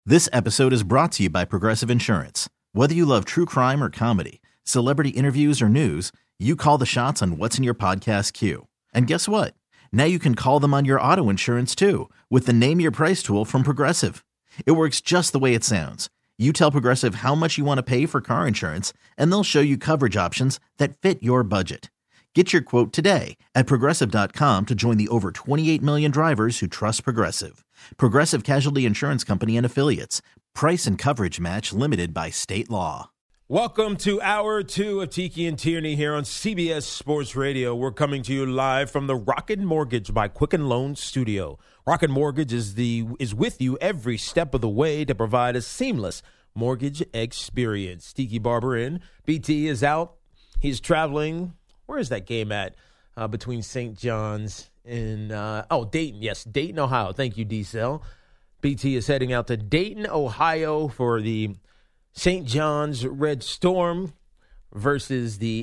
This episode is brought to you by Progressive Insurance. Whether you love true crime or comedy, celebrity interviews or news, you call the shots on what's in your podcast queue. And guess what? Now you can call them on your auto insurance too with the Name Your Price tool from Progressive. It works just the way it sounds. You tell Progressive how much you want to pay for car insurance, and they'll show you coverage options that fit your budget. Get your quote today at Progressive.com to join the over 28 million drivers who trust Progressive. Progressive Casualty Insurance Company and Affiliates. Price and coverage match limited by state law. Welcome to Hour 2 of Tiki and Tierney here on CBS Sports Radio. We're coming to you live from the Rocket Mortgage by Quicken Loans studio. Rocket Mortgage is with you every step of the way to provide a seamless mortgage experience. Tiki Barber in. BT is out. He's traveling. Where is that game at? Between St. John's and, Dayton. Yes, Dayton, Ohio. Thank you, D-Cell. BT is heading out to Dayton, Ohio for the St. John's Red Storm versus the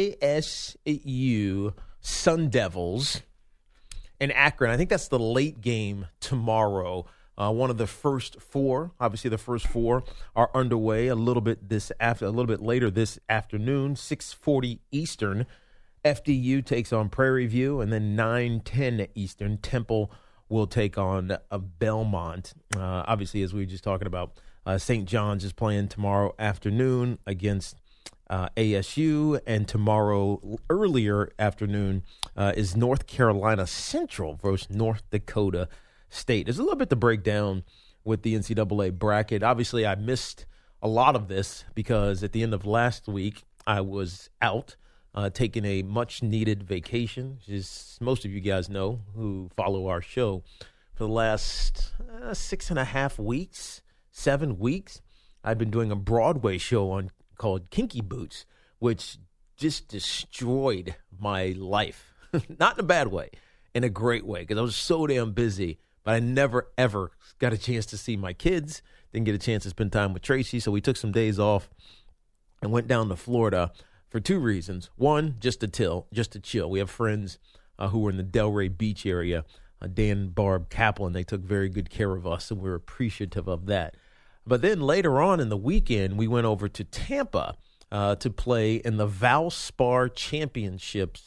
ASU Sun Devils in Akron. I think that's the late game tomorrow. One of the first four, obviously the first four are underway a little bit later this afternoon, 6:40 Eastern. FDU takes on Prairie View, and then 9:10 Eastern, Temple will take on Belmont. Obviously, as we were just talking about, St. John's is playing tomorrow afternoon against ASU, and tomorrow earlier afternoon is North Carolina Central versus North Dakota State. There's a little bit to break down with the NCAA bracket. Obviously, I missed a lot of this because at the end of last week, I was out. Taking a much-needed vacation, as most of you guys know who follow our show. For the last 6.5 weeks, 7 weeks, I've been doing a Broadway show called Kinky Boots, which just destroyed my life. Not in a bad way, in a great way, because I was so damn busy, but I never, ever got a chance to see my kids, didn't get a chance to spend time with Tracy, so we took some days off and went down to Florida for two reasons. One, just to chill. We have friends who were in the Delray Beach area, Dan, Barb, Kaplan. They took very good care of us, and we're appreciative of that. But then later on in the weekend, we went over to Tampa to play in the Valspar Championships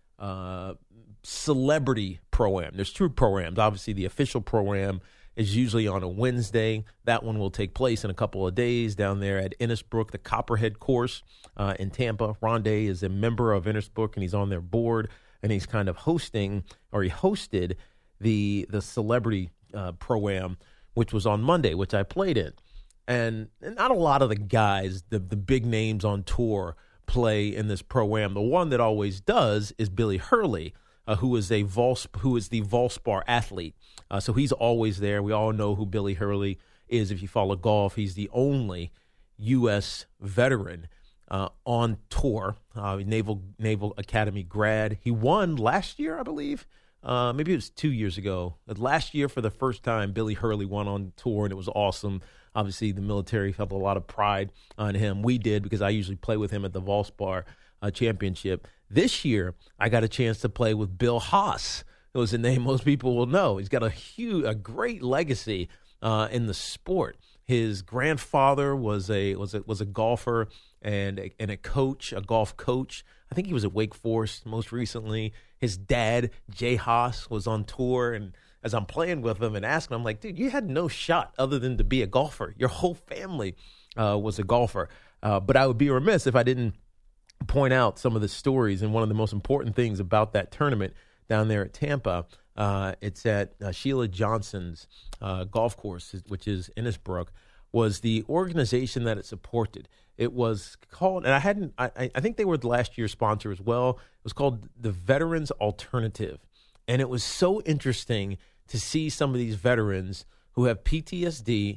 Celebrity Pro-Am. There's two Pro-Ams. Obviously, the official Pro-Am is usually on a Wednesday. That one will take place in a couple of days down there at Innisbrook, the Copperhead course in Tampa. Rondé is a member of Innisbrook, and he's on their board, and he's kind of he hosted the Celebrity Pro-Am, which was on Monday, which I played in. And not a lot of the guys, the big names on tour, play in this Pro-Am. The one that always does is Billy Hurley, who is the Valspar athlete. So he's always there. We all know who Billy Hurley is if you follow golf. He's the only U.S. veteran on tour, Naval Academy grad. He won last year, I believe. Maybe it was 2 years ago. But last year, for the first time, Billy Hurley won on tour, and it was awesome. Obviously, the military felt a lot of pride on him. We did, because I usually play with him at the Valspar Championship. This year, I got a chance to play with Bill Haas. It was a name most people will know. He's got a great legacy in the sport. His grandfather was a golfer and a coach, a golf coach. I think he was at Wake Forest most recently. His dad, Jay Haas, was on tour, and as I'm playing with him and asking him, I'm like, dude, you had no shot other than to be a golfer. Your whole family was a golfer. But I would be remiss if I didn't point out some of the stories. And one of the most important things about that tournament down there at Tampa, it's at Sheila Johnson's golf course, which is Innisbrook, was the organization that it supported. It was called, and I think they were the last year's sponsor as well. It was called the Veterans Alternative. And it was so interesting to see some of these veterans who have PTSD,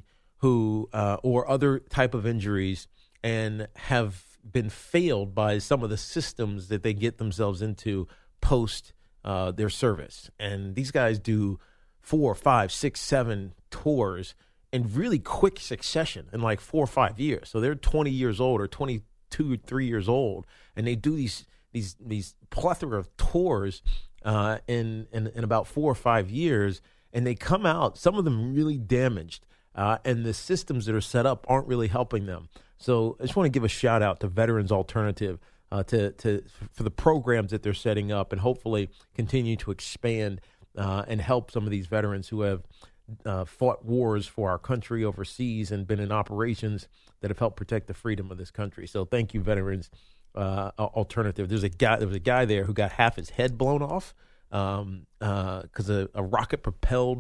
or other type of injuries, and have been failed by some of the systems that they get themselves into post their service. And these guys do 4, 5, 6, 7 tours in really quick succession in like 4 or 5 years. So they're 20 years old or 22 or 3 years old, and they do these plethora of tours in about 4 or 5 years, and they come out, some of them really damaged. and the systems that are set up aren't really helping them. So I just want to give a shout out to Veterans Alternative for the programs that they're setting up, and hopefully continue to expand and help some of these veterans who have fought wars for our country overseas and been in operations that have helped protect the freedom of this country. So thank you, Veterans Alternative. There was a guy there who got half his head blown off because a rocket-propelled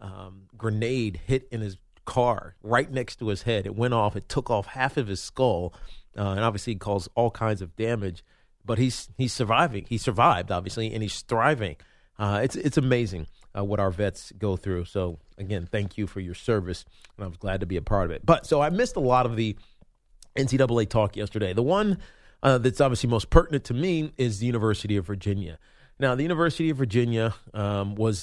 grenade hit in his car right next to his head. It went off. It took off half of his skull, and obviously caused all kinds of damage. But he's surviving. He survived, obviously, and he's thriving. It's amazing what our vets go through. So, again, thank you for your service, and I was glad to be a part of it. But so I missed a lot of the NCAA talk yesterday. The one that's obviously most pertinent to me is the University of Virginia. Now, the University of Virginia was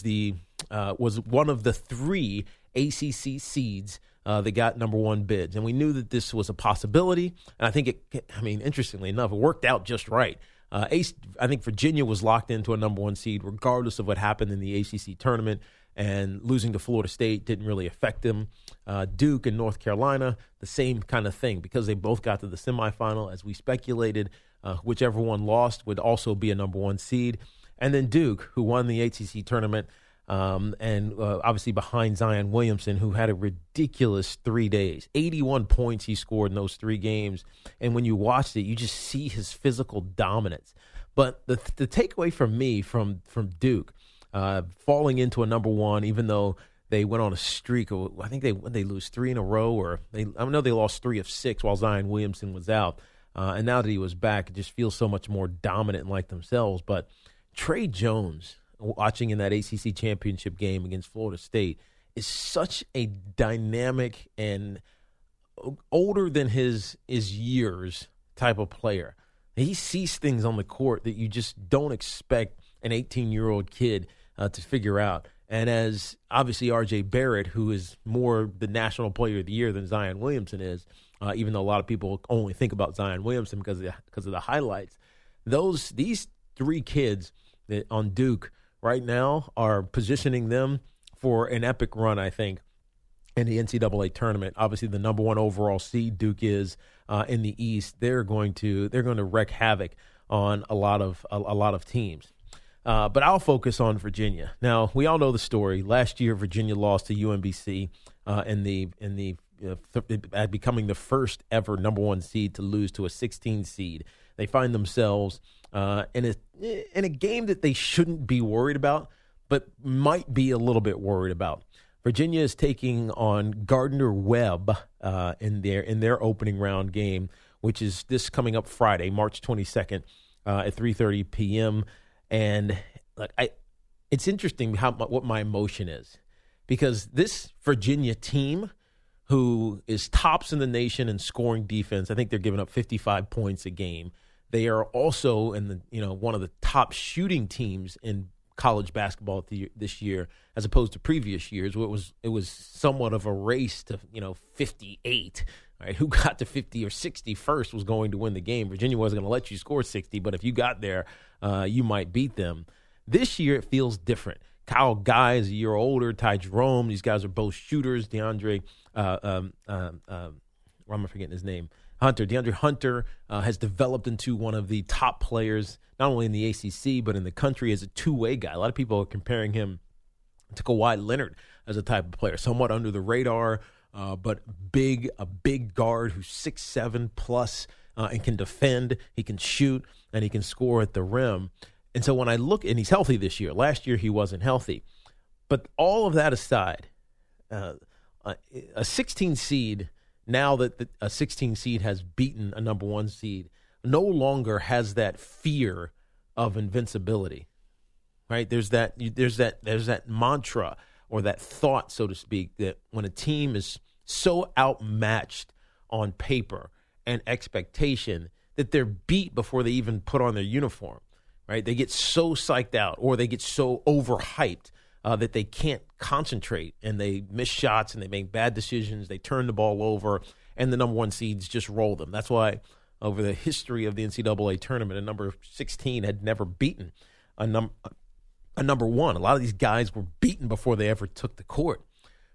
one of the 3 ACC seeds that got number 1 bids, and we knew that this was a possibility. And I think interestingly enough, it worked out just right. I think Virginia was locked into a number 1 seed regardless of what happened in the ACC tournament, and losing to Florida State didn't really affect them. Duke and North Carolina, the same kind of thing, because they both got to the semifinal, as we speculated. Whichever one lost would also be a number 1 seed. And then Duke, who won the ACC tournament, and obviously behind Zion Williamson, who had a ridiculous 3 days. 81 points he scored in those 3 games. And when you watched it, you just see his physical dominance. But the takeaway from me from Duke, falling into a number 1, even though they went on a streak of, I think they lose 3 in a row, or I know they lost 3 of 6 while Zion Williamson was out. And now that he was back, it just feels so much more dominant and like themselves. But Trey Jones, watching in that ACC championship game against Florida State, is such a dynamic and older than his years type of player. He sees things on the court that you just don't expect an 18-year-old kid to figure out. And as obviously R.J. Barrett, who is more the National Player of the Year than Zion Williamson is, even though a lot of people only think about Zion Williamson because of the highlights, these 3 kids that on Duke right now are positioning them for an epic run, I think, in the NCAA tournament. Obviously, the number 1 overall seed Duke is in the East. They're going to wreak havoc on a lot of teams. But I'll focus on Virginia. Now, we all know the story. Last year, Virginia lost to UMBC at becoming the first ever number 1 seed to lose to a 16 seed. They find themselves in a game that they shouldn't be worried about, but might be a little bit worried about. Virginia is taking on Gardner-Webb in their opening round game, which is this coming up Friday, March 22nd at 3:30 p.m. And it's interesting what my emotion is, because this Virginia team, who is tops in the nation in scoring defense, I think they're giving up 55 points a game. They are also in one of the top shooting teams in college basketball this year, as opposed to previous years, where it was somewhat of a race to 58. Right? Who got to 50 or 60 first was going to win the game. Virginia wasn't going to let you score 60, but if you got there, you might beat them. This year it feels different. Kyle Guy is a year older. Ty Jerome, these guys are both shooters. DeAndre Hunter has developed into one of the top players, not only in the ACC, but in the country as a two-way guy. A lot of people are comparing him to Kawhi Leonard as a type of player, somewhat under the radar, but a big guard who's 6'7 plus and can defend, he can shoot, and he can score at the rim. And so when I look, and he's healthy this year. Last year he wasn't healthy. But all of that aside, a 16 seed, now that a 16 seed has beaten a number 1 seed, no longer has that fear of invincibility, right? There's that mantra or that thought, so to speak, that when a team is so outmatched on paper and expectation that they're beat before they even put on their uniform, right? They get so psyched out, or they get so overhyped that they can't concentrate, and they miss shots and they make bad decisions. They turn the ball over, and the number 1 seeds just roll them. That's why over the history of the NCAA tournament, a number 16 had never beaten a number 1. A lot of these guys were beaten before they ever took the court.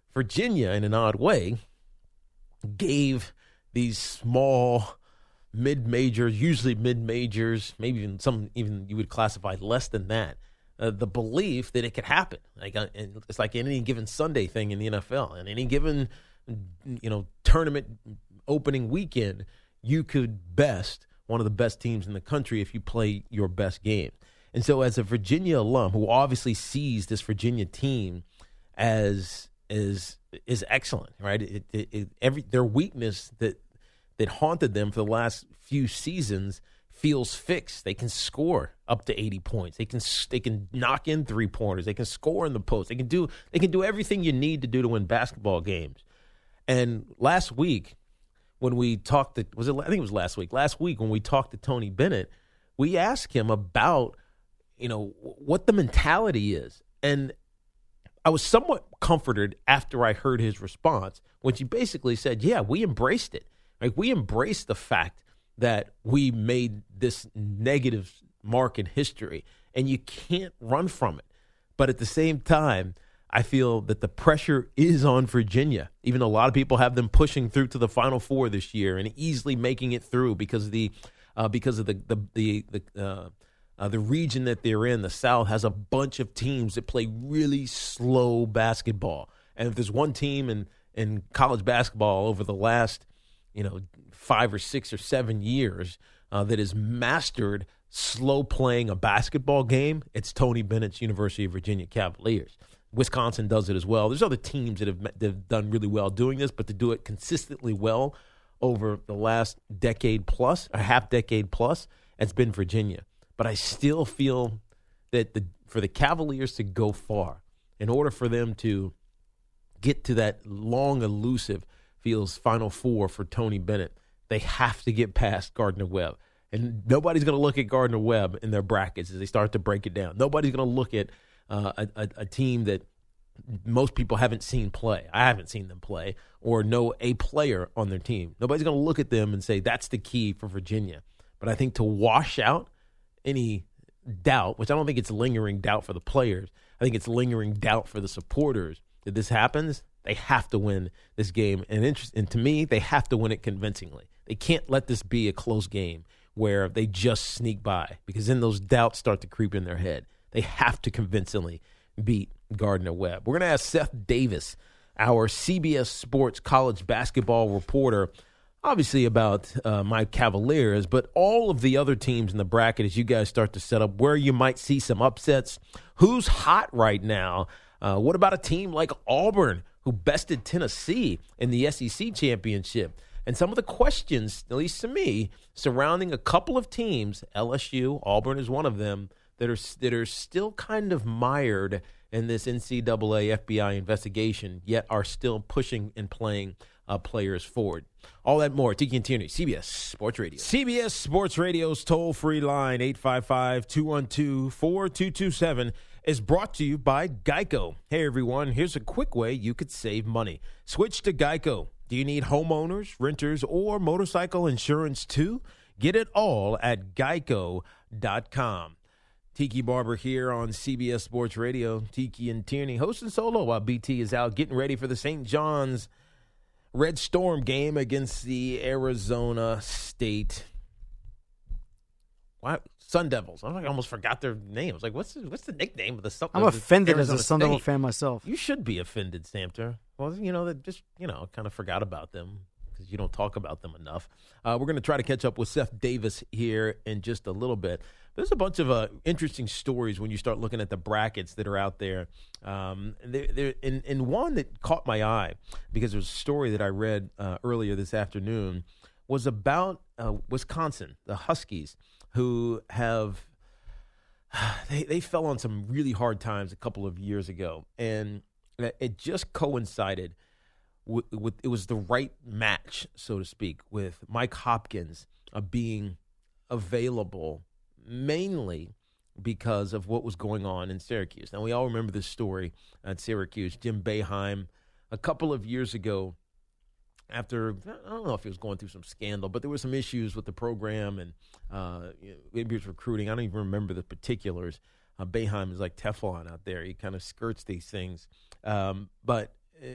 Virginia, in an odd way, gave these small mid-majors, usually mid-majors, maybe even some even you would classify less than that, the belief that it could happen. And it's like any given Sunday thing in the NFL. And any given, tournament opening weekend, you could best one of the best teams in the country if you play your best game. And so as a Virginia alum who obviously sees this Virginia team as is excellent, right? Their weakness that haunted them for the last few seasons feels fixed. They can score up to 80 points. They can knock in 3-pointers. They can score in the post. They can do everything you need to do to win basketball games. And last week when we talked to, I think it was last week. Last week when we talked to Tony Bennett, we asked him about, what the mentality is. And I was somewhat comforted after I heard his response, which he basically said, yeah, we embraced it. Like, we embraced the fact that we made this negative mark in history, and you can't run from it. But at the same time, I feel that the pressure is on Virginia, even though a lot of people have them pushing through to the Final Four this year and easily making it through because of the region that they're in. The South has a bunch of teams that play really slow basketball, and if there's one team in college basketball over the last 5 or 6 or 7 years that has mastered slow playing a basketball game, it's Tony Bennett's University of Virginia Cavaliers. Wisconsin does it as well. There's other teams that have done really well doing this, but to do it consistently well over the last decade plus, a half decade plus, it's been Virginia. But I still feel that for the Cavaliers to go far, in order for them to get to that long, elusive Final Four for Tony Bennett, they have to get past Gardner-Webb. And nobody's going to look at Gardner-Webb in their brackets as they start to break it down. Nobody's going to look at a team that most people haven't seen play. I haven't seen them play or know a player on their team. Nobody's going to look at them and say that's the key for Virginia. But I think to wash out any doubt, which I don't think it's lingering doubt for the players, I think it's lingering doubt for the supporters that this happens, they have to win this game. And to me, they have to win it convincingly. They can't let this be a close game where they just sneak by, because then those doubts start to creep in their head. They have to convincingly beat Gardner-Webb. We're going to ask Seth Davis, our CBS Sports college basketball reporter, obviously about my Cavaliers, but all of the other teams in the bracket as you guys start to set up where you might see some upsets. Who's hot right now? What about a team like Auburn, who bested Tennessee in the SEC championship? And some of the questions, at least to me, surrounding a couple of teams, LSU, Auburn is one of them, that are still kind of mired in this NCAA FBI investigation, yet are still pushing and playing players forward. All that more. Tiki and Tierney, CBS Sports Radio. CBS Sports Radio's toll-free line, 855-212-4227, is brought to you by Geico. Hey, everyone, here's a quick way you could save money. Switch to Geico. Do you need homeowners, renters, or motorcycle insurance too? Get it all at geico.com. Tiki Barber here on CBS Sports Radio. Tiki and Tierney hosting solo while BT is out getting ready for the St. John's Red Storm game against the Arizona State Sun Devils. I almost forgot their name. I was like, what's the nickname of the Sun? I'm offended Arizona as a Sun Devil fan myself. You should be offended, Samter. Well, that just kind of forgot about them because you don't talk about them enough. We're going to try to catch up with Seth Davis here in just a little bit. There's a bunch of interesting stories when you start looking at the brackets that are out there. And one that caught my eye because there was a story that I read earlier this afternoon was about Wisconsin, the Huskies, who have they fell on some really hard times a couple of years ago, and it just coincided with it was the right match, so to speak, with Mike Hopkins being available mainly because of what was going on in Syracuse. Now, we all remember this story at Syracuse. Jim Boeheim, a couple of years ago, after, I don't know if he was going through some scandal, but there were some issues with the program and maybe it was recruiting. I don't even remember the particulars. Boeheim is like Teflon out there. He kind of skirts these things. But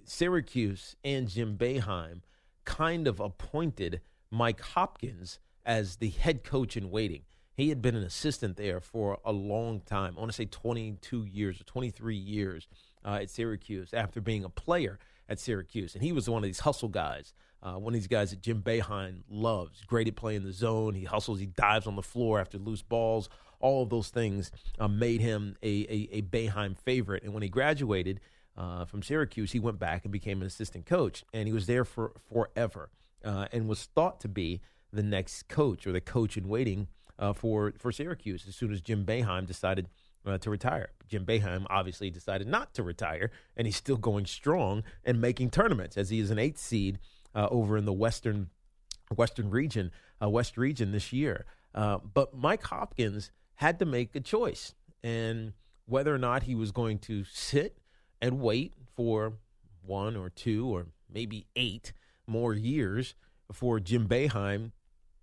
Syracuse and Jim Boeheim kind of appointed Mike Hopkins as the head coach in waiting. He had been an assistant there for a long time. I want to say 22 years or 23 years at Syracuse after being a player at Syracuse. And he was one of these hustle guys, one of these guys that Jim Boeheim loves. Great at playing the zone. He hustles. He dives on the floor after loose balls. All of those things made him a Boeheim favorite. And when he graduated from Syracuse, he went back and became an assistant coach. And he was there for forever and was thought to be the next coach or the coach in waiting for Syracuse as soon as Jim Boeheim decided to retire. Jim Boeheim obviously decided not to retire, and he's still going strong and making tournaments as he is an 8th seed over in the Western region, West region this year. But Mike Hopkins had to make a choice, and whether or not he was going to sit and wait for 1 or 2 or maybe 8 more years for Jim Boeheim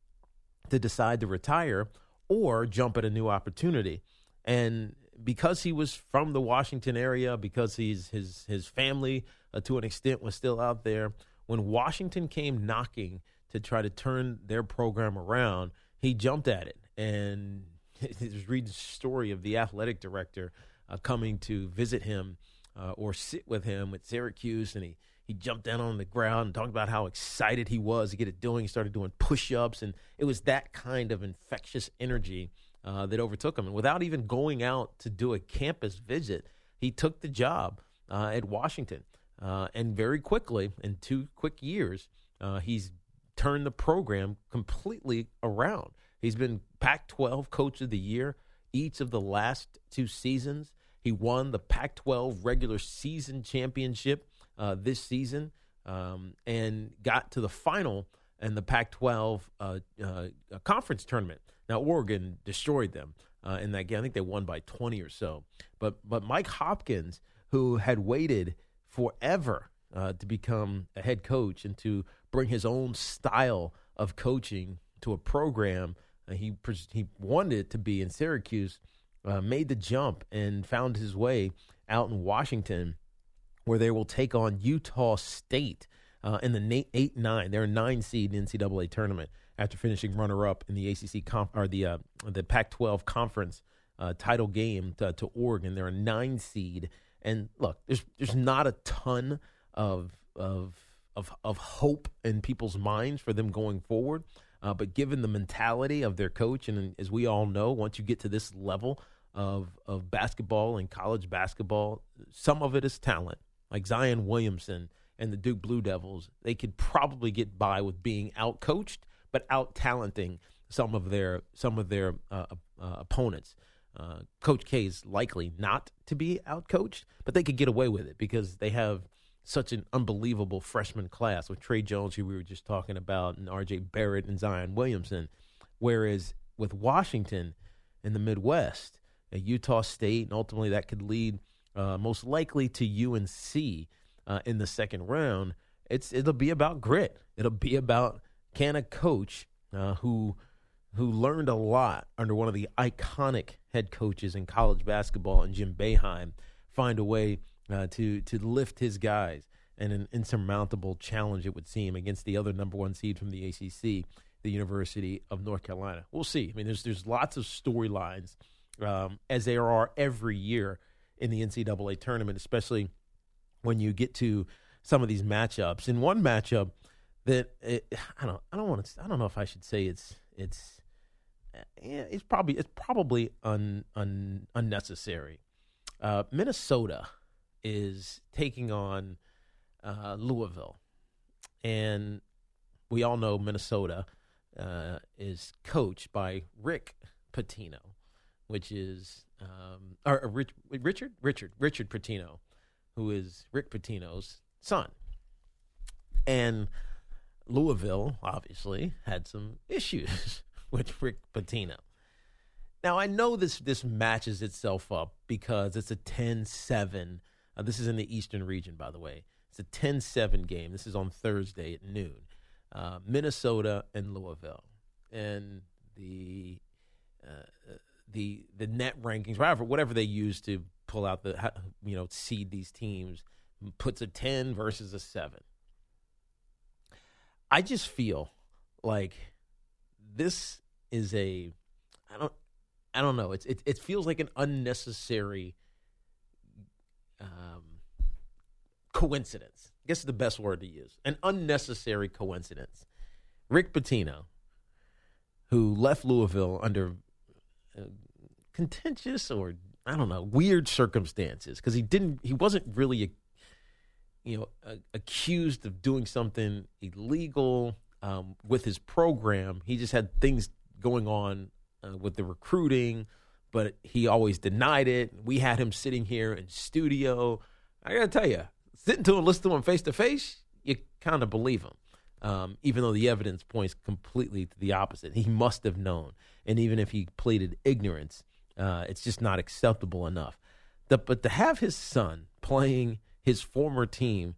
to decide to retire or jump at a new opportunity. And because he was from the Washington area, because his family to an extent was still out there, when Washington came knocking to try to turn their program around, he jumped at it. And he was reading the story of the athletic director coming to visit him or sit with him at Syracuse, and he jumped down on the ground and talked about how excited he was to get it doing. He started doing push-ups, and it was that kind of infectious energy that overtook him. And without even going out to do a campus visit, he took the job at Washington. And very quickly, in 2 quick years, he's turned the program completely around. He's been Pac-12 Coach of the Year each of the last 2 seasons. He won the Pac-12 regular season championship this season and got to the final in the Pac-12 conference tournament. Now, Oregon destroyed them in that game. I think they won by 20 or so. But Mike Hopkins, who had waited forever to become a head coach and to bring his own style of coaching to a program he wanted it to be in Syracuse, made the jump and found his way out in Washington, where they will take on Utah State in the 8-9. They're a 9 seed in the NCAA tournament after finishing runner-up in the ACC the Pac-12 conference title game to Oregon. They're a 9 seed, and look, there's not a ton of hope in people's minds for them going forward. But given the mentality of their coach, and as we all know, once you get to this level of basketball and college basketball, some of it is talent. Like Zion Williamson and the Duke Blue Devils, they could probably get by with being out-coached, but out-talenting some of their opponents. Coach K is likely not to be out-coached, but they could get away with it because they have such an unbelievable freshman class with Trey Jones, who we were just talking about, and R.J. Barrett and Zion Williamson. Whereas with Washington in the Midwest, Utah State, and ultimately that could lead most likely to UNC in the second round, it'll be about grit. It'll be about, can a coach who learned a lot under one of the iconic head coaches in college basketball, and Jim Boeheim, find a way to lift his guys in an insurmountable challenge, it would seem, against the other number 1 seed from the ACC, the University of North Carolina. We'll see. I mean, there's lots of storylines, as there are every year in the NCAA tournament, especially when you get to some of these matchups. In one matchup that I don't know if I should say it's probably unnecessary. Minnesota is taking on Louisville, and we all know Minnesota is coached by Rick Pitino, which is Richard Pitino, who is Rick Pitino's son. And Louisville obviously had some issues with Rick Pitino. Now, I know this matches itself up because it's a 10-7. This is in the Eastern region, by the way. It's a 10-7 game. This is on Thursday at noon. Minnesota and Louisville. And the net rankings, whatever they use to pull out seed these teams, puts a 10 versus a 7. I just feel like this is I don't know. It feels like an unnecessary coincidence. I guess is the best word to use. An unnecessary coincidence. Rick Pitino, who left Louisville under contentious or I don't know, weird circumstances, because he wasn't really accused of doing something illegal with his program. He just had things going on with the recruiting, but he always denied it. We had him sitting here in studio. I got to tell you, sitting to him, listen to him face to face, you kind of believe him, even though the evidence points completely to the opposite. He must have known. And even if he pleaded ignorance, it's just not acceptable enough. But to have his son playing his former team,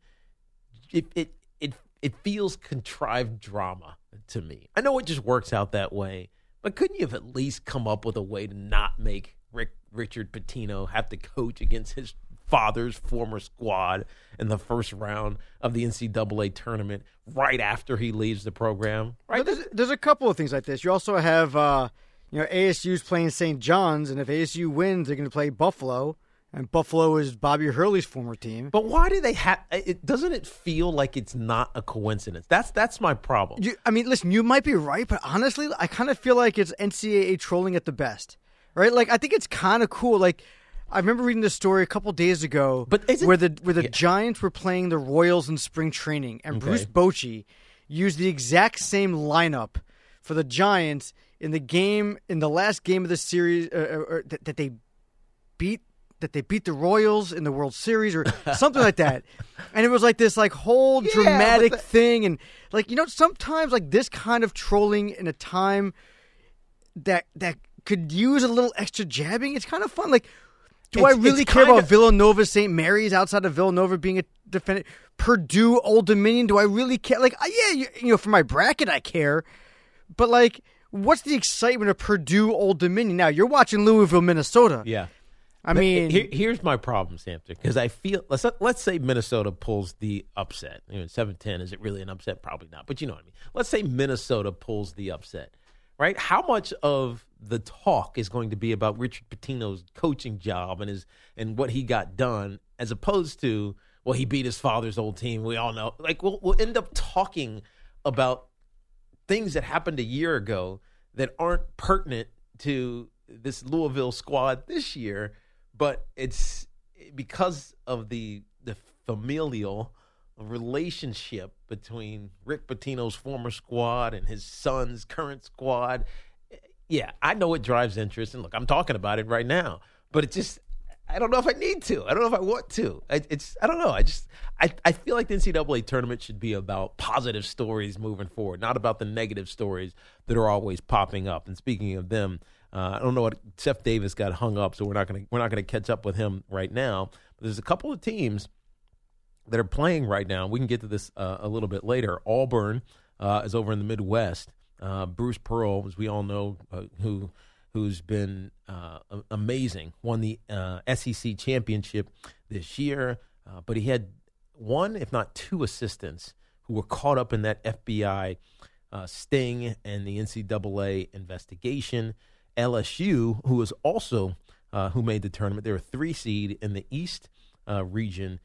it feels contrived drama to me. I know it just works out that way, but couldn't you have at least come up with a way to not make Richard Pitino have to coach against his father's former squad in the first round of the NCAA tournament right after he leaves the program? Right? There's a couple of things like this. You also have ASU's playing St. John's, and if ASU wins, they're going to play Buffalo. And Buffalo is Bobby Hurley's former team. But why do they have it? Doesn't it feel like it's not a coincidence? That's my problem. Listen, you might be right, but honestly, I kind of feel like it's NCAA trolling at the best, right? Like, I think it's kind of cool. Like, I remember reading this story a couple days ago where the Giants were playing the Royals in spring training, and Bruce Bochy used the exact same lineup for the Giants in the last game of the series that they beat the Royals in the World Series or something like that. And it was like this whole dramatic thing. And sometimes this kind of trolling in a time that could use a little extra jabbing, it's kind of fun. Like, do I really care about Villanova St. Mary's outside of Villanova being a defendant? Purdue Old Dominion, do I really care? Like, for my bracket I care. But what's the excitement of Purdue Old Dominion? Now, you're watching Louisville, Minnesota. Yeah. I mean, here's my problem, Samter, because I feel let's say Minnesota pulls the upset. 7-10, is it really an upset? Probably not, but you know what I mean. Let's say Minnesota pulls the upset, right? How much of the talk is going to be about Richard Pitino's coaching job and what he got done, as opposed to, well, he beat his father's old team. We all know. We'll end up talking about things that happened a year ago that aren't pertinent to this Louisville squad this year. But it's because of the familial relationship between Rick Pitino's former squad and his son's current squad. Yeah, I know it drives interest. And look, I'm talking about it right now. But it just, I don't know if I need to. I don't know if I want to. I don't know. I feel like the NCAA tournament should be about positive stories moving forward, not about the negative stories that are always popping up. And speaking of them, I don't know what Seth Davis got hung up, so we're not gonna catch up with him right now. But there's a couple of teams that are playing right now. We can get to this a little bit later. Auburn is over in the Midwest. Bruce Pearl, as we all know, who's been amazing, won the SEC championship this year, but he had one, if not two, assistants who were caught up in that FBI sting and the NCAA investigation. LSU, who was also who made the tournament, they were 3 seed in the East region.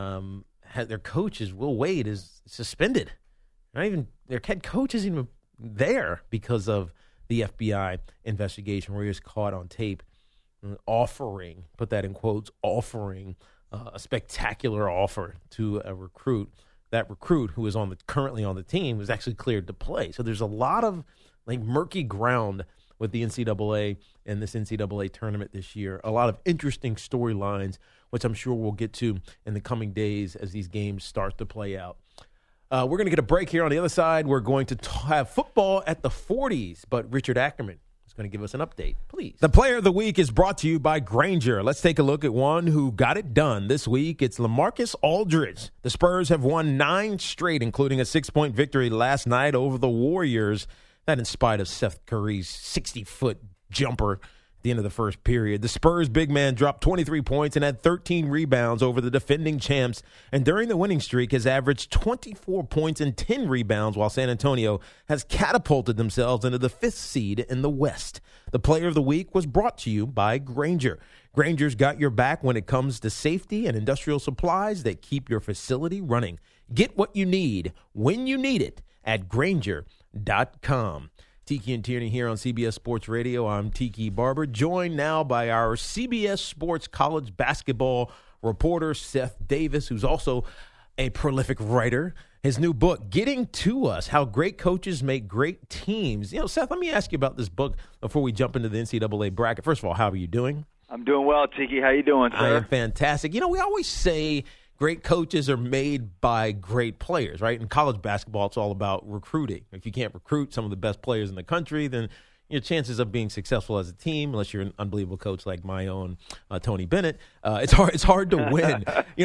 Had their coaches, Will Wade, is suspended. Not even their head coach isn't even there because of the FBI investigation, where he was caught on tape offering, put that in quotes, offering a spectacular offer to a recruit. That recruit, who is currently on the team, was actually cleared to play. So there's a lot of murky ground with the NCAA and this NCAA tournament this year. A lot of interesting storylines, which I'm sure we'll get to in the coming days as these games start to play out. We're going to get a break here. On the other side, we're going to have football at the 40s, but Richard Ackerman is going to give us an update, please. The Player of the Week is brought to you by Grainger. Let's take a look at one who got it done this week. It's LaMarcus Aldridge. The Spurs have won 9 straight, including a 6-point victory last night over the Warriors. That in spite of Seth Curry's 60-foot jumper the end of the first period. The Spurs big man dropped 23 points and had 13 rebounds over the defending champs, and during the winning streak has averaged 24 points and 10 rebounds, while San Antonio has catapulted themselves into the 5th seed in the West. The Player of the Week was brought to you by Grainger. Grainger's got your back when it comes to safety and industrial supplies that keep your facility running. Get what you need when you need it at Grainger.com. Tiki and Tierney here on CBS Sports Radio. I'm Tiki Barber, joined now by our CBS Sports college basketball reporter, Seth Davis, who's also a prolific writer. His new book, Getting to Us, How Great Coaches Make Great Teams. Seth, let me ask you about this book before we jump into the NCAA bracket. First of all, how are you doing? I'm doing well, Tiki. How you doing, sir? I am fantastic. We always say great coaches are made by great players, right? In college basketball, it's all about recruiting. If you can't recruit some of the best players in the country, then your chances of being successful as a team, unless you're an unbelievable coach like my own Tony Bennett, it's hard to win.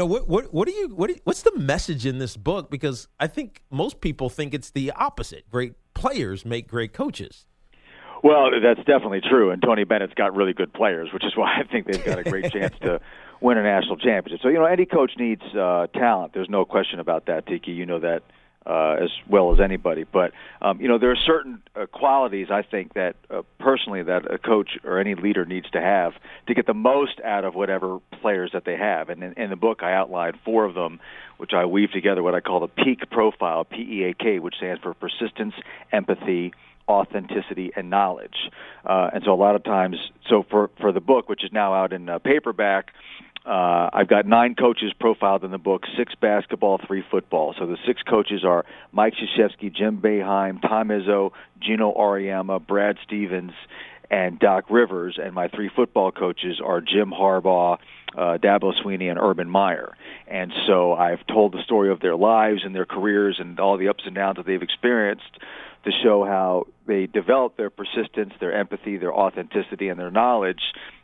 What's the message in this book? Because I think most people think it's the opposite. Great players make great coaches. Well, that's definitely true, and Tony Bennett's got really good players, which is why I think they've got a great chance to win a national championship. So, any coach needs talent. There's no question about that, Tiki. You know that as well as anybody. But, there are certain qualities, I think, that personally that a coach or any leader needs to have to get the most out of whatever players that they have. And in the book, I outlined 4 of them, which I weave together what I call the PEAK profile, PEAK, which stands for persistence, empathy, authenticity, and knowledge. And so a lot of times, for the book, which is now out in paperback, I've got 9 coaches profiled in the book, 6 basketball, 3 football. So the 6 coaches are Mike Krzyzewski, Jim Boeheim, Tom Izzo, Gino Auriemma, Brad Stevens, and Doc Rivers. And my 3 football coaches are Jim Harbaugh, Dabo Swinney, and Urban Meyer. And so I've told the story of their lives and their careers and all the ups and downs that they've experienced to show how they develop their persistence, their empathy, their authenticity, and their knowledge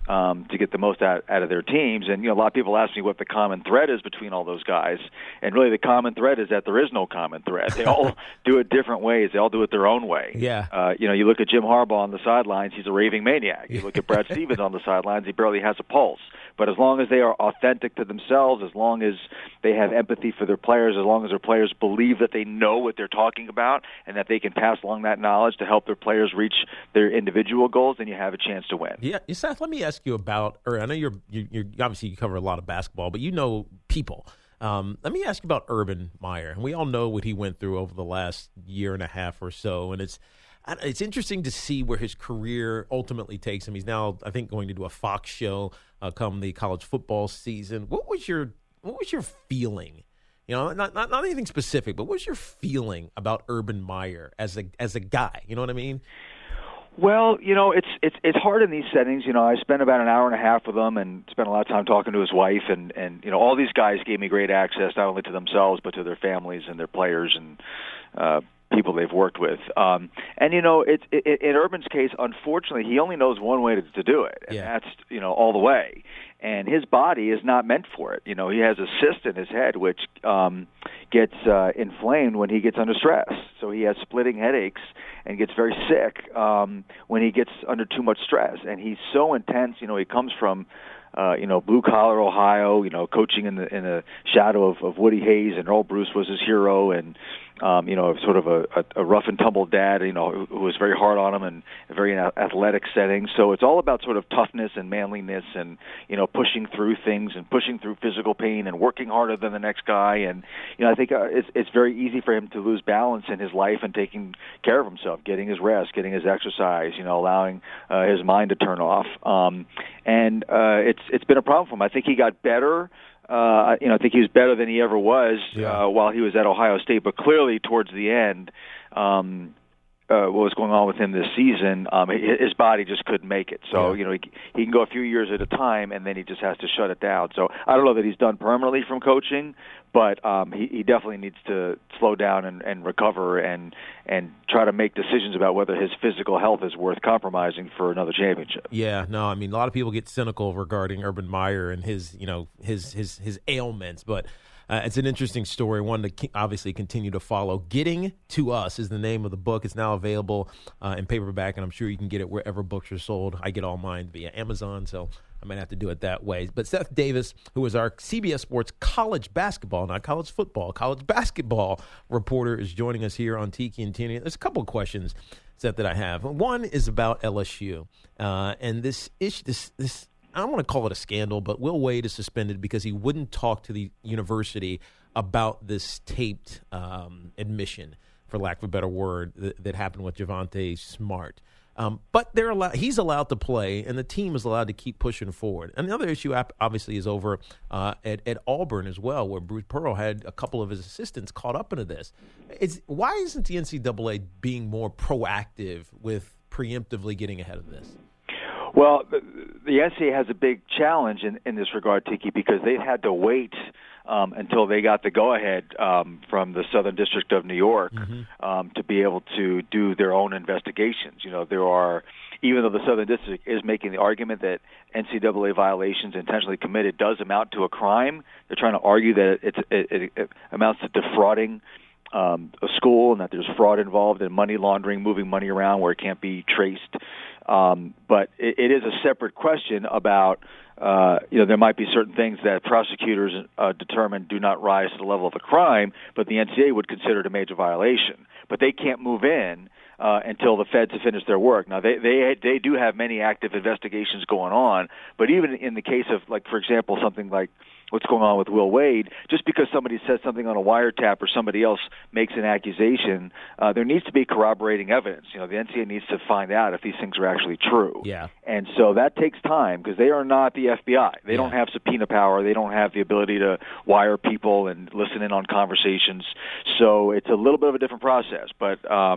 to get the most out of their teams. And, a lot of people ask me what the common thread is between all those guys. And really the common thread is that there is no common thread. They all do it different ways. They all do it their own way. Yeah. You look at Jim Harbaugh on the sidelines, he's a raving maniac. You look at Brad Stevens on the sidelines, he barely has a pulse. But as long as they are authentic to themselves, as long as they have empathy for their players, as long as their players believe that they know what they're talking about and that they can pass along that knowledge to help their players reach their individual goals, then you have a chance to win. Yeah, Seth, let me ask you about, or I know you're obviously you cover a lot of basketball, but you know people. Let me ask you about Urban Meyer. And we all know what he went through over the last year and a half or so, and it's interesting to see where his career ultimately takes him. He's now, I think, going to do a Fox show come the college football season. What was your feeling? Not anything specific, but what was your feeling about Urban Meyer as a guy? You know what I mean? Well, it's hard in these settings. I spent about an hour and a half with him and spent a lot of time talking to his wife, and all these guys gave me great access not only to themselves but to their families and their players and people they've worked with. In Urban's case, unfortunately, he only knows one way to do it, and that's all the way. And his body is not meant for it. He has a cyst in his head which gets inflamed when he gets under stress. So he has splitting headaches and gets very sick when he gets under too much stress. And he's so intense. He comes from blue collar Ohio, coaching in the shadow of Woody Hayes, and Earl Bruce was his hero, and sort of a rough and tumble dad, who was very hard on him and a very athletic setting. So it's all about sort of toughness and manliness and, pushing through things and pushing through physical pain and working harder than the next guy. And, I think it's very easy for him to lose balance in his life and taking care of himself, getting his rest, getting his exercise, allowing his mind to turn off. It's been a problem for him. I think he got better. I think he was better than he ever was while he was at Ohio State. But clearly, towards the end, what was going on with him this season, his body just couldn't make it. So, he can go a few years at a time, and then he just has to shut it down. So I don't know that he's done permanently from coaching, but he definitely needs to slow down and recover and try to make decisions about whether his physical health is worth compromising for another championship. Yeah, no, I mean, a lot of people get cynical regarding Urban Meyer and his ailments, but It's an interesting story, one to obviously continue to follow. Getting to Us is the name of the book. It's now available in paperback, and I'm sure you can get it wherever books are sold. I get all mine via Amazon, so I might have to do it that way. But Seth Davis, who is our CBS Sports college basketball, not college football, college basketball reporter, is joining us here on Tiki and Tierney. There's a couple of questions, Seth, that I have. One is about LSU. And this issue, this I don't want to call it a scandal, but Will Wade is suspended because he wouldn't talk to the university about this taped admission, for lack of a better word, that happened with Javonte Smart. But he's allowed to play, and the team is allowed to keep pushing forward. And the other issue, obviously, is over at Auburn as well, where Bruce Pearl had a couple of his assistants caught up into this. Why isn't the NCAA being more proactive with preemptively getting ahead of this? Well, the NCAA has a big challenge in this regard, Tiki, because they've had to wait until they got the go-ahead from the Southern District of New York to be able to do their own investigations. You know, there are, even though the Southern District is making the argument that NCAA violations intentionally committed does amount to a crime, they're trying to argue that it amounts to defrauding a school and that there's fraud involved in money laundering, moving money around where it can't be traced. But it is a separate question about, there might be certain things that prosecutors determine do not rise to the level of a crime, but the NCAA would consider it a major violation. But they can't move in until the feds have finished their work. Now, they do have many active investigations going on, but even in the case of, like, for example, something like what's going on with Will Wade, just because somebody says something on a wiretap or somebody else makes an accusation, there needs to be corroborating evidence. You know, the NCAA needs to find out if these things are actually true. Yeah. And so that takes time because they are not the FBI. They don't have subpoena power. They don't have the ability to wire people and listen in on conversations. So it's a little bit of a different process. But,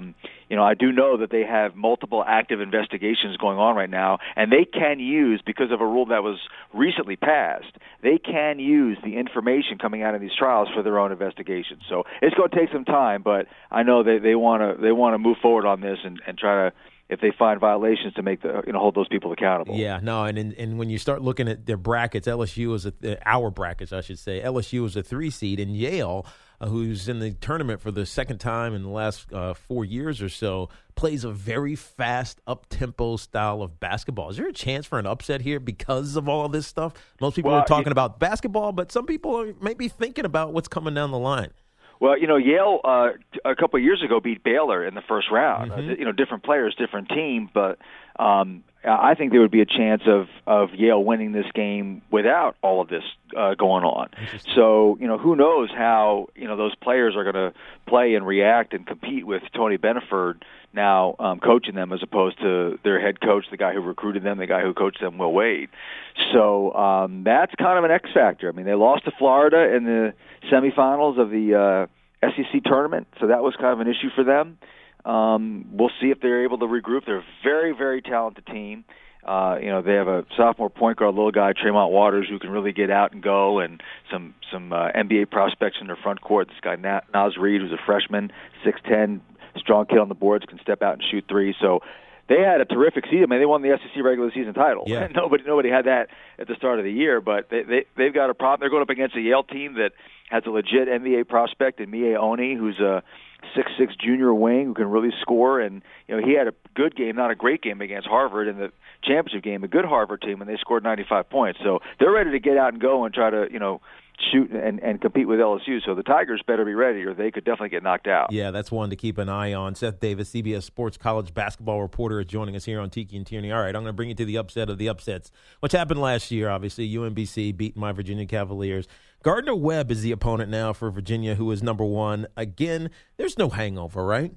I do know that they have multiple active investigations going on right now, and they can use, because of a rule that was recently passed, they can use the information coming out of these trials for their own investigations. So it's going to take some time, but I know they want to move forward on this and try to, if they find violations, to make hold those people accountable. Yeah, no, and when you start looking at their brackets, LSU is our brackets, I should say. LSU is a 3 seed, and Yale, who's in the tournament for the second time in the last 4 years or so, plays a very fast, up-tempo style of basketball. Is there a chance for an upset here because of all this stuff? Most people are talking about basketball, but some people are maybe thinking about what's coming down the line. Well, Yale a couple of years ago beat Baylor in the first round. Different players, different team, but I think there would be a chance of Yale winning this game without all of this going on. So, who knows how, those players are going to play and react and compete with Tony Beneford now coaching them as opposed to their head coach, the guy who recruited them, the guy who coached them, Will Wade. So that's kind of an X factor. I mean, they lost to Florida in the semifinals of the SEC tournament, so that was kind of an issue for them. We'll see if they're able to regroup. They're a very, very talented team. They have a sophomore point guard, little guy, Tremont Waters, who can really get out and go, and some NBA prospects in their front court. This guy, Naz Reid, who's a freshman, 6'10", strong kid on the boards, can step out and shoot three. So they had a terrific season. I mean, they won the SEC regular season title. Yeah. Nobody had that at the start of the year, but they've got a problem. They're going up against a Yale team that has a legit NBA prospect in Mie Oni, who's a 6'6" junior wing who can really score. And, he had a good game, not a great game against Harvard in the championship game, a good Harvard team, and they scored 95 points. So they're ready to get out and go and try to, shoot and compete with LSU. So the Tigers better be ready or they could definitely get knocked out. Yeah, that's one to keep an eye on. Seth Davis, CBS Sports college basketball reporter, is joining us here on Tiki and Tierney. All right, I'm going to bring you to the upset of the upsets, which happened last year, obviously. UMBC beating my Virginia Cavaliers. Gardner Webb is the opponent now for Virginia, who is number 1. Again, there's no hangover, right?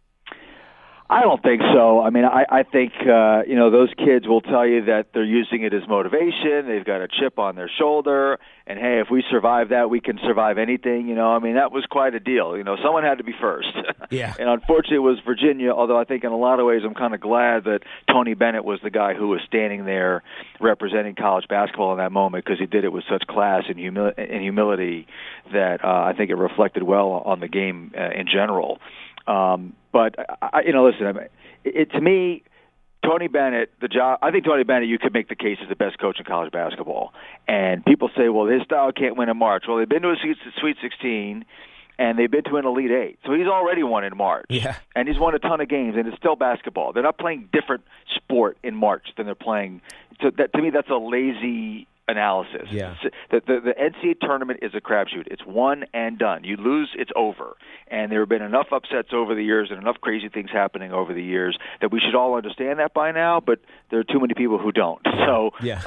I don't think so. I mean, I think, those kids will tell you that they're using it as motivation. They've got a chip on their shoulder. And, hey, if we survive that, we can survive anything. I mean, that was quite a deal. Someone had to be first. Yeah. And unfortunately, it was Virginia, although I think in a lot of ways I'm kind of glad that Tony Bennett was the guy who was standing there representing college basketball in that moment, because he did it with such class and humility that I think it reflected well on the game in general. But listen, to me, Tony Bennett, I think Tony Bennett, you could make the case, is the best coach in college basketball. And people say, well, his style can't win in March. Well, they've been to a Sweet 16, and they've been to an Elite 8. So he's already won in March. Yeah. And he's won a ton of games, and it's still basketball. They're not playing different sport in March than they're playing. So to me, that's a lazy analysis. Yeah. The NCAA tournament is a crapshoot. It's one and done. You lose, it's over. And there have been enough upsets over the years and enough crazy things happening over the years that we should all understand that by now, but there are too many people who don't. So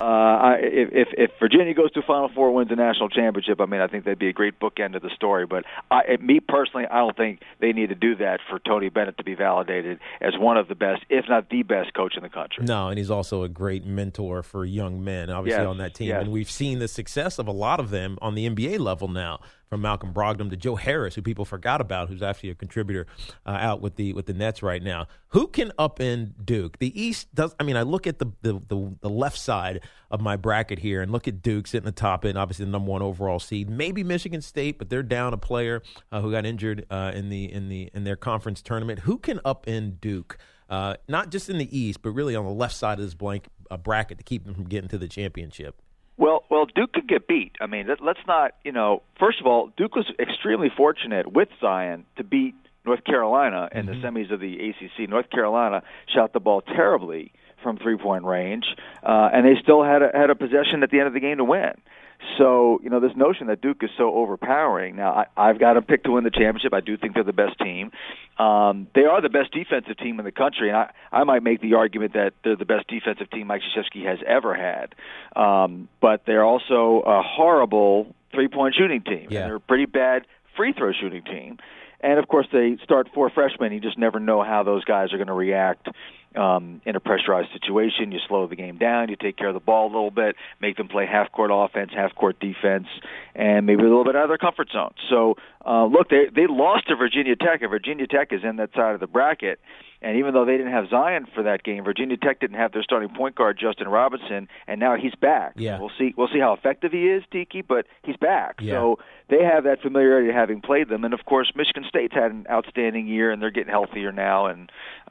if Virginia goes to Final Four, wins a national championship, I mean, I think that'd be a great bookend of the story. But me personally, I don't think they need to do that for Tony Bennett to be validated as one of the best, if not the best coach in the country. No, and he's also a great mentor for young men, obviously, on that team. Yes. And we've seen the success of a lot of them on the NBA level now, from Malcolm Brogdon to Joe Harris, who people forgot about, who's actually a contributor out with the Nets right now. Who can upend Duke? The East does. I mean, I look at the left side of my bracket here and look at Duke sitting at the top end, obviously the number 1 overall seed. Maybe Michigan State, but they're down a player who got injured in their conference tournament. Who can upend Duke? Not just in the East, but really on the left side of this blank bracket to keep them from getting to the championship. Well, Duke could get beat. I mean, let's not, first of all, Duke was extremely fortunate with Zion to beat North Carolina in the semis of the ACC. North Carolina shot the ball terribly from three-point range, and they still had a possession at the end of the game to win. So, this notion that Duke is so overpowering. Now, I've got them picked to win the championship. I do think they're the best team. They are the best defensive team in the country, and I might make the argument that they're the best defensive team Mike Krzyzewski has ever had. But they're also a horrible three-point shooting team. Yeah. And they're a pretty bad free-throw shooting team. And, of course, they start 4 freshmen. You just never know how those guys are going to react in a pressurized situation. You slow the game down. You take care of the ball a little bit, make them play half-court offense, half-court defense, and maybe a little bit out of their comfort zone. So, look, they lost to Virginia Tech, and Virginia Tech is in that side of the bracket. And even though they didn't have Zion for that game, Virginia Tech didn't have their starting point guard, Justin Robinson, and now he's back. Yeah. We'll see how effective he is, Tiki, but he's back. Yeah. So they have that familiarity of having played them. And, of course, Michigan State's had an outstanding year, and they're getting healthier now. And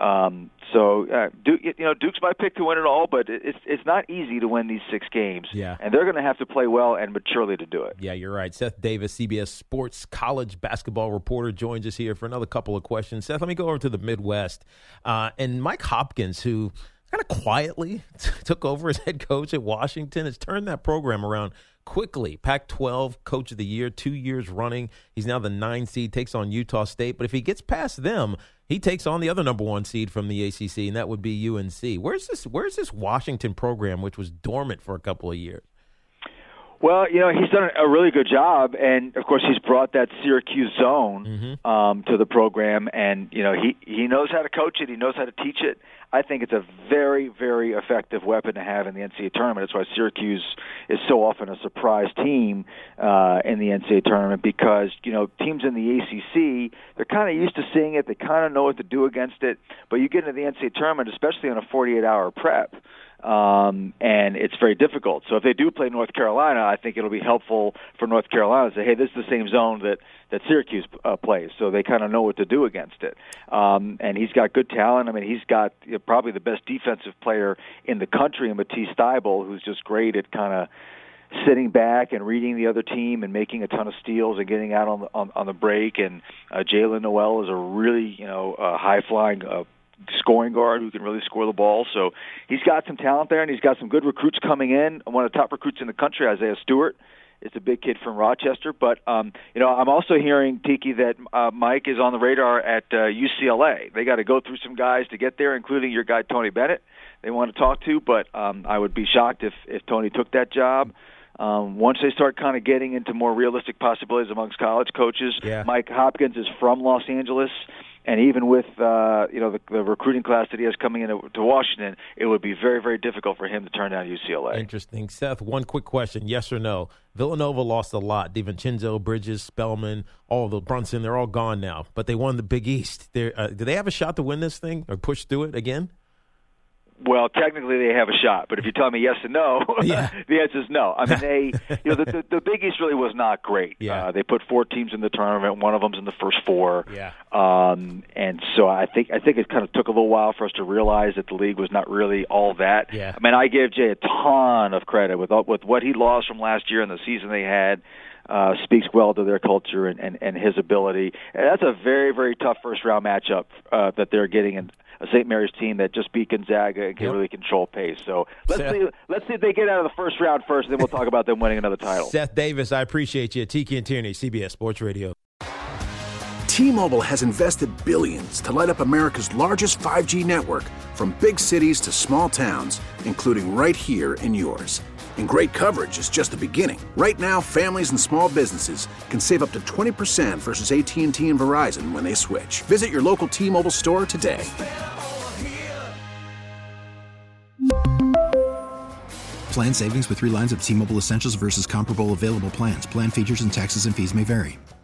Duke's my pick to win it all, but it's not easy to win these 6 games. Yeah. And they're going to have to play well and maturely to do it. Yeah, you're right. Seth Davis, CBS Sports college basketball reporter, joins us here for another couple of questions. Seth, let me go over to the Midwest. And Mike Hopkins, who kind of quietly took over as head coach at Washington, has turned that program around quickly. Pac-12 Coach of the Year, 2 years running. He's now the 9 seed, takes on Utah State. But if he gets past them, he takes on the other number 1 seed from the ACC, and that would be UNC. Where's this Washington program, which was dormant for a couple of years? Well, he's done a really good job, and, of course, he's brought that Syracuse zone to the program, and, he knows how to coach it. He knows how to teach it. I think it's a very, very effective weapon to have in the NCAA tournament. That's why Syracuse is so often a surprise team in the NCAA tournament because, teams in the ACC, they're kind of used to seeing it. They kind of know what to do against it. But you get into the NCAA tournament, especially on a 48-hour prep, and it's very difficult. So if they do play North Carolina, I think it'll be helpful for North Carolina to say, hey, this is the same zone that Syracuse plays, so they kind of know what to do against it. And he's got good talent. I mean, he's got probably the best defensive player in the country in Matisse Thybulle, who's just great at kind of sitting back and reading the other team and making a ton of steals and getting out on the break. And Jalen Noel is a really high-flying scoring guard who can really score the ball. So he's got some talent there, and he's got some good recruits coming in. One of the top recruits in the country, Isaiah Stewart, is a big kid from Rochester. But, I'm also hearing, Tiki, that Mike is on the radar at UCLA. They got to go through some guys to get there, including your guy Tony Bennett they want to talk to. But I would be shocked if Tony took that job. Once they start kind of getting into more realistic possibilities amongst college coaches, Mike Hopkins is from Los Angeles. And even with the recruiting class that he has coming into Washington, it would be very, very difficult for him to turn down UCLA. Interesting. Seth, one quick question, yes or no. Villanova lost a lot. DiVincenzo, Bridges, Spellman, all the Brunson, they're all gone now. But they won the Big East. Do they have a shot to win this thing or push through it again? Well, technically they have a shot, but if you tell me yes and no, the answer is no. I mean, the Big East really was not great. Yeah. They put 4 teams in the tournament. One of them's in the first 4. Yeah. And so I think it kind of took a little while for us to realize that the league was not really all that. Yeah. I mean, I give Jay a ton of credit with what he lost from last year and the season they had. Speaks well to their culture and his ability. And that's a very, very tough first-round matchup that they're getting in a St. Mary's team that just beat Gonzaga and can really control pace. So let's see if they get out of the first round first, and then we'll talk about them winning another title. Seth Davis, I appreciate you. Tiki and Tierney, CBS Sports Radio. T-Mobile has invested billions to light up America's largest 5G network, from big cities to small towns, including right here in yours. And great coverage is just the beginning. Right now, families and small businesses can save up to 20% versus AT&T and Verizon when they switch. Visit your local T-Mobile store today. Plan savings with 3 lines of T-Mobile Essentials versus comparable available plans. Plan features and taxes and fees may vary.